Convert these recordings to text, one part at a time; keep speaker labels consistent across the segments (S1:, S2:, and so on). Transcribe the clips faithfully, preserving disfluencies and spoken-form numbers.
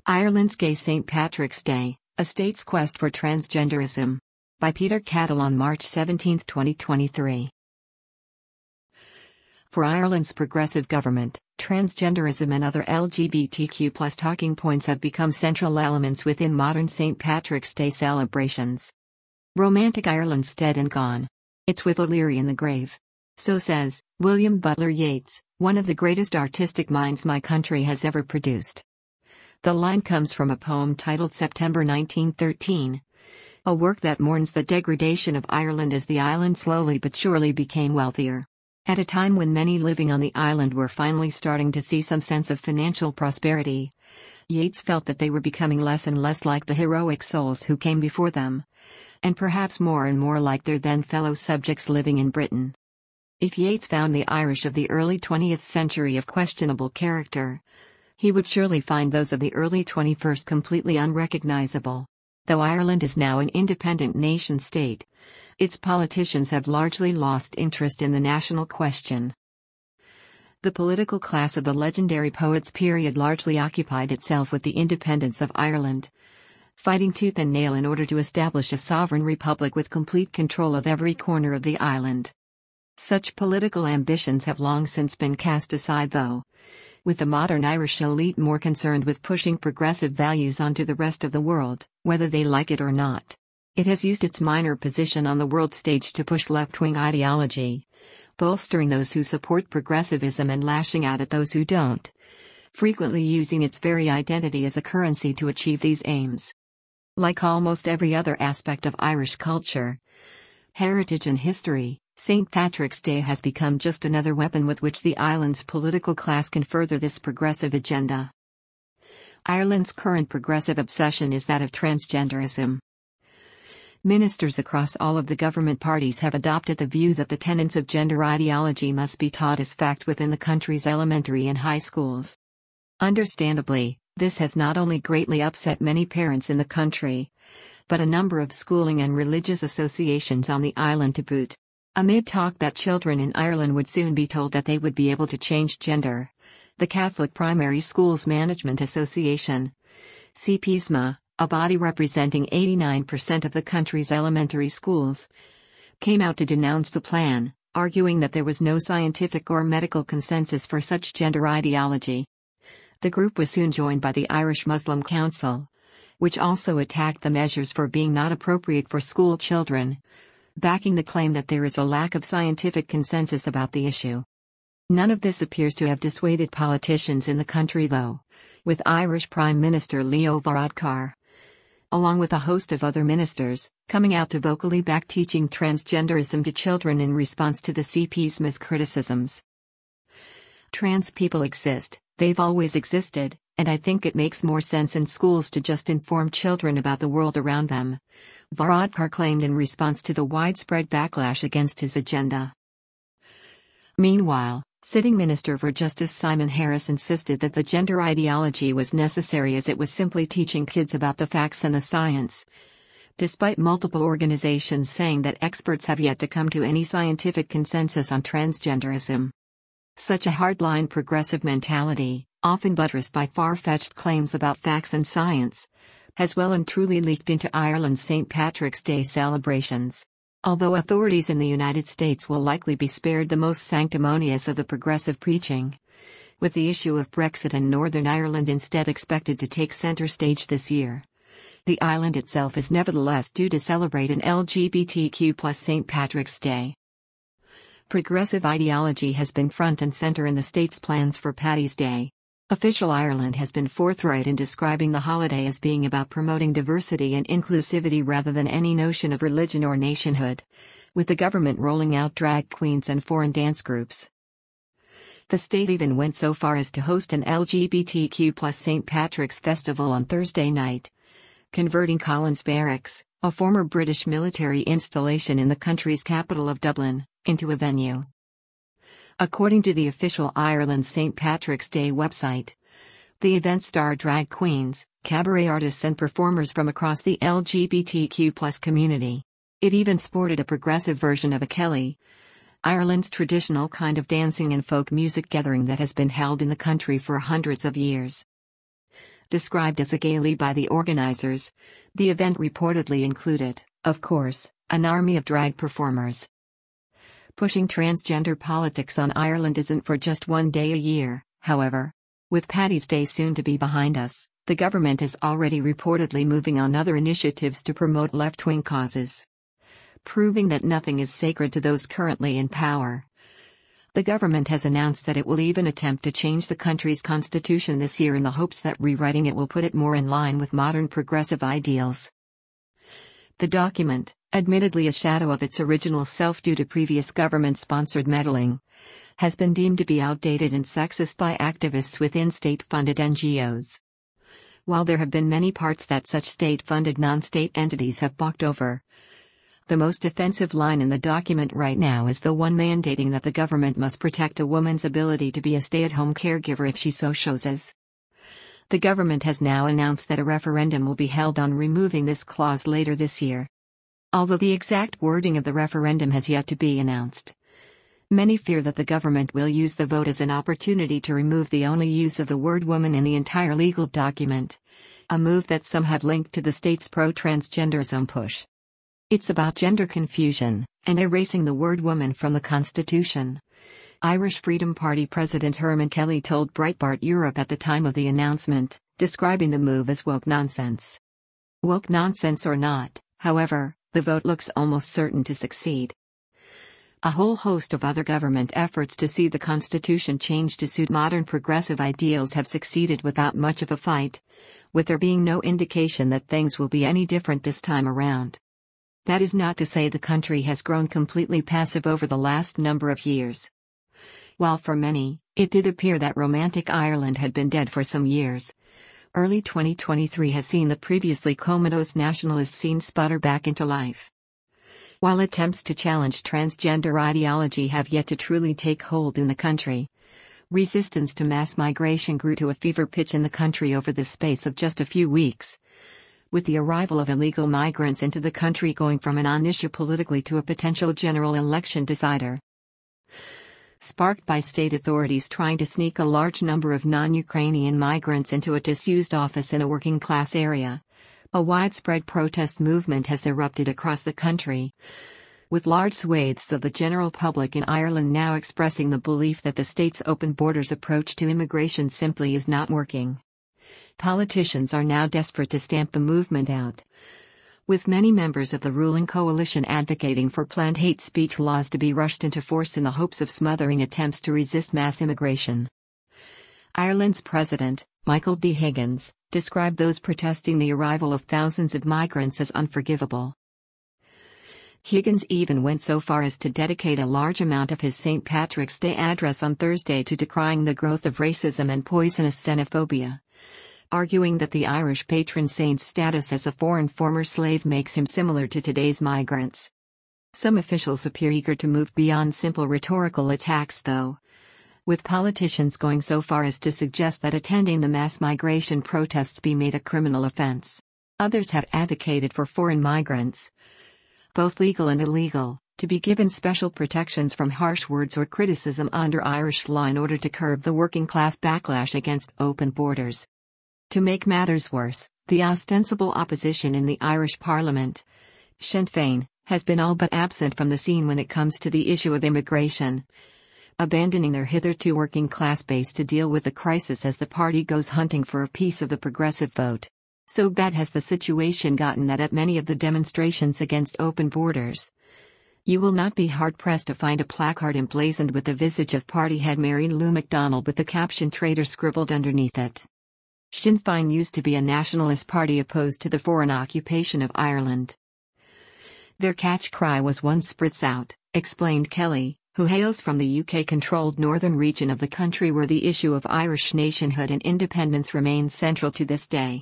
S1: Ireland's Gay Saint Patrick's Day, A State's Quest for Transgenderism. By Peter Cattle on March seventeenth, twenty twenty-three. For Ireland's progressive government, transgenderism and other L G B T Q plus talking points have become central elements within modern Saint Patrick's Day celebrations. Romantic Ireland's dead and gone. It's with O'Leary in the grave. So says William Butler Yeats, one of the greatest artistic minds my country has ever produced. The line comes from a poem titled September nineteen thirteen, a work that mourns the degradation of Ireland as the island slowly but surely became wealthier. At a time when many living on the island were finally starting to see some sense of financial prosperity, Yeats felt that they were becoming less and less like the heroic souls who came before them, and perhaps more and more like their then fellow subjects living in Britain. If Yeats found the Irish of the early twentieth century of questionable character, he would surely find those of the early twenty-first completely unrecognizable. Though Ireland is now an independent nation-state, its politicians have largely lost interest in the national question. The political class of the legendary poet's period largely occupied itself with the independence of Ireland, fighting tooth and nail in order to establish a sovereign republic with complete control of every corner of the island. Such political ambitions have long since been cast aside though, with the modern Irish elite more concerned with pushing progressive values onto the rest of the world, whether they like it or not. It has used its minor position on the world stage to push left-wing ideology, bolstering those who support progressivism and lashing out at those who don't, frequently using its very identity as a currency to achieve these aims. Like almost every other aspect of Irish culture, heritage and history, Saint Patrick's Day has become just another weapon with which the island's political class can further this progressive agenda. Ireland's current progressive obsession is that of transgenderism. Ministers across all of the government parties have adopted the view that the tenets of gender ideology must be taught as fact within the country's elementary and high schools. Understandably, this has not only greatly upset many parents in the country, but a number of schooling and religious associations on the island to boot. Amid talk that children in Ireland would soon be told that they would be able to change gender, the Catholic Primary Schools Management Association, C P S M A, a body representing eighty-nine percent of the country's elementary schools, came out to denounce the plan, arguing that there was no scientific or medical consensus for such gender ideology. The group was soon joined by the Irish Muslim Council, which also attacked the measures for being not appropriate for school children, backing the claim that there is a lack of scientific consensus about the issue. None of this appears to have dissuaded politicians in the country though, with Irish Prime Minister Leo Varadkar, along with a host of other ministers, coming out to vocally back teaching transgenderism to children in response to the C P S M A's criticisms. Trans people exist, they've always existed, and I think it makes more sense in schools to just inform children about the world around them, Varadkar claimed in response to the widespread backlash against his agenda. Meanwhile, sitting Minister for Justice Simon Harris insisted that the gender ideology was necessary as it was simply teaching kids about the facts and the science, despite multiple organizations saying that experts have yet to come to any scientific consensus on transgenderism. Such a hardline progressive mentality, often buttressed by far-fetched claims about facts and science, has well and truly leaked into Ireland's Saint Patrick's Day celebrations. Although authorities in the United States will likely be spared the most sanctimonious of the progressive preaching, with the issue of Brexit and Northern Ireland instead expected to take center stage this year, the island itself is nevertheless due to celebrate an L G B T Q plus Saint Patrick's Day. Progressive ideology has been front and center in the state's plans for Paddy's Day. Official Ireland has been forthright in describing the holiday as being about promoting diversity and inclusivity rather than any notion of religion or nationhood, with the government rolling out drag queens and foreign dance groups. The state even went so far as to host an L G B T Q plus Saint Patrick's Festival on Thursday night, converting Collins Barracks, a former British military installation in the country's capital of Dublin, into a venue. According to the official Ireland Saint Patrick's Day website, the event starred drag queens, cabaret artists and performers from across the L G B T Q plus community. It even sported a progressive version of a Kelly, Ireland's traditional kind of dancing and folk music gathering that has been held in the country for hundreds of years. Described as a gaily by the organizers, the event reportedly included, of course, an army of drag performers. Pushing transgender politics on Ireland isn't for just one day a year, however. With Paddy's Day soon to be behind us, the government is already reportedly moving on other initiatives to promote left-wing causes. Proving that nothing is sacred to those currently in power. The government has announced that it will even attempt to change the country's constitution this year in the hopes that rewriting it will put it more in line with modern progressive ideals. The document, admittedly a shadow of its original self due to previous government-sponsored meddling, has been deemed to be outdated and sexist by activists within state-funded N G Os. While there have been many parts that such state-funded non-state entities have balked over, the most offensive line in the document right now is the one mandating that the government must protect a woman's ability to be a stay-at-home caregiver if she so chooses. The government has now announced that a referendum will be held on removing this clause later this year. Although the exact wording of the referendum has yet to be announced, many fear that the government will use the vote as an opportunity to remove the only use of the word woman in the entire legal document, a move that some have linked to the state's pro-transgenderism push. It's about gender confusion and erasing the word woman from the Constitution. Irish Freedom Party President Herman Kelly told Breitbart Europe at the time of the announcement, describing the move as woke nonsense. Woke nonsense or not, however, the vote looks almost certain to succeed. A whole host of other government efforts to see the Constitution changed to suit modern progressive ideals have succeeded without much of a fight, with there being no indication that things will be any different this time around. That is not to say the country has grown completely passive over the last number of years. While for many, it did appear that romantic Ireland had been dead for some years, early twenty twenty-three has seen the previously comatose nationalist scene sputter back into life. While attempts to challenge transgender ideology have yet to truly take hold in the country, resistance to mass migration grew to a fever pitch in the country over the space of just a few weeks, with the arrival of illegal migrants into the country going from a non-issue politically to a potential general election decider. Sparked by state authorities trying to sneak a large number of non-Ukrainian migrants into a disused office in a working-class area, a widespread protest movement has erupted across the country, with large swathes of the general public in Ireland now expressing the belief that the state's open borders approach to immigration simply is not working. Politicians are now desperate to stamp the movement out, with many members of the ruling coalition advocating for planned hate speech laws to be rushed into force in the hopes of smothering attempts to resist mass immigration. Ireland's president, Michael D. Higgins, described those protesting the arrival of thousands of migrants as unforgivable. Higgins even went so far as to dedicate a large amount of his Saint Patrick's Day address on Thursday to decrying the growth of racism and poisonous xenophobia, arguing that the Irish patron saint's status as a foreign former slave makes him similar to today's migrants. Some officials appear eager to move beyond simple rhetorical attacks though, with politicians going so far as to suggest that attending the mass migration protests be made a criminal offense. Others have advocated for foreign migrants, both legal and illegal, to be given special protections from harsh words or criticism under Irish law in order to curb the working-class backlash against open borders. To make matters worse, the ostensible opposition in the Irish Parliament, Sinn Féin, has been all but absent from the scene when it comes to the issue of immigration, abandoning their hitherto working-class base to deal with the crisis as the party goes hunting for a piece of the progressive vote. So bad has the situation gotten that at many of the demonstrations against open borders, you will not be hard-pressed to find a placard emblazoned with the visage of party head Mary Lou McDonald with the caption "Traitor" scribbled underneath it. Sinn Féin used to be a nationalist party opposed to the foreign occupation of Ireland. Their catch cry was "One Spritz Out," explained Kelly, who hails from the U K-controlled northern region of the country where the issue of Irish nationhood and independence remains central to this day.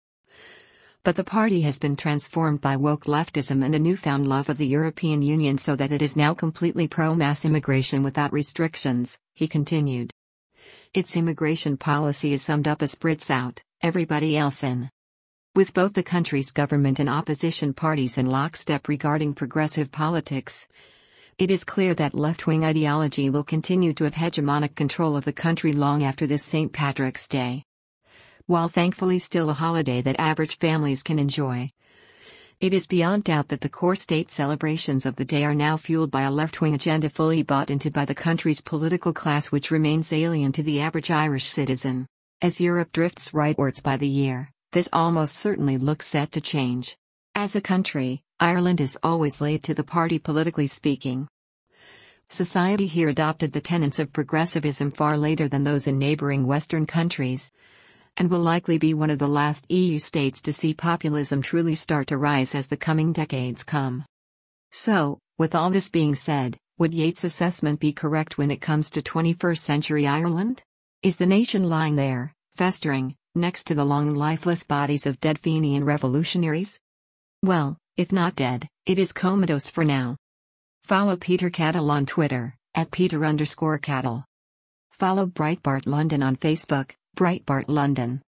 S1: But the party has been transformed by woke leftism and a newfound love of the European Union so that it is now completely pro-mass immigration without restrictions, he continued. Its immigration policy is summed up as "Brits out, everybody else in." With both the country's government and opposition parties in lockstep regarding progressive politics, it is clear that left-wing ideology will continue to have hegemonic control of the country long after this Saint Patrick's Day. while thankfully still a holiday that average families can enjoy. It is beyond doubt that the core state celebrations of the day are now fueled by a left-wing agenda fully bought into by the country's political class, which remains alien to the average Irish citizen. As Europe drifts rightwards by the year, this almost certainly looks set to change. As a country, Ireland is always late to the party politically speaking. Society here adopted the tenets of progressivism far later than those in neighbouring Western countries, and will likely be one of the last E U states to see populism truly start to rise as the coming decades come. So, with all this being said, would Yates' assessment be correct when it comes to twenty-first century Ireland? Is the nation lying there, festering, next to the long lifeless bodies of dead Fenian revolutionaries? Well, if not dead, it is comatose for now. Follow Peter Cattle on Twitter, at Peter underscore Cattle. Follow Breitbart London on Facebook, Breitbart London.